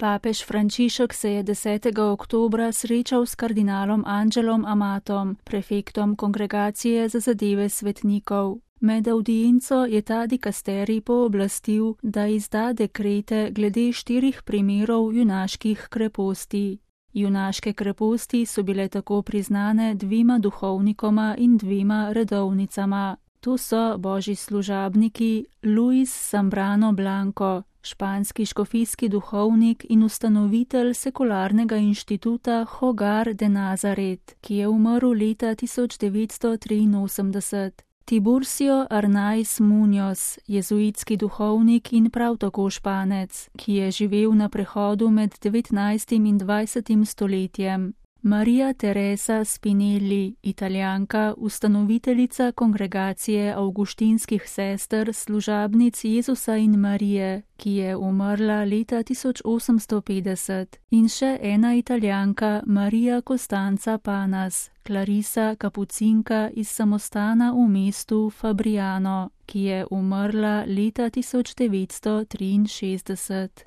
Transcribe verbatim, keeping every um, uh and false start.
Papež Frančišek se je desetega oktobra srečal s kardinalom Angelom Amatom, prefektom Kongregacije za zadeve svetnikov. Med avdienco je ta dikasterij pooblastil, da izda dekrete glede štirih primerov junaških kreposti. Junaške kreposti so bile tako priznane dvema duhovnikoma in dvema redovnicama. To so božji služabniki Luis Zambrano Blanco, španski škofijski duhovnik in ustanovitelj sekularnega inštituta Hogar de Nazaret, ki je umrl leta tisoč devetsto triinosemdeset. Tiburcio Arnaiz Muñoz, jezuitski duhovnik in prav tako Španec, ki je živel na prehodu med devetnajstim in dvajsetim stoletjem. Maria Teresa Spinelli, Italijanka, ustanoviteljica Kongregacije avguštinskih sester, služabnic Jezusa in Marije, ki je umrla leta tisoč osemsto petdeset. In še ena Italijanka, Maria Costanza Panas, klarisa kapucinka iz samostana v mestu Fabriano, ki je umrla leta tisoč devetsto triinšestdeset.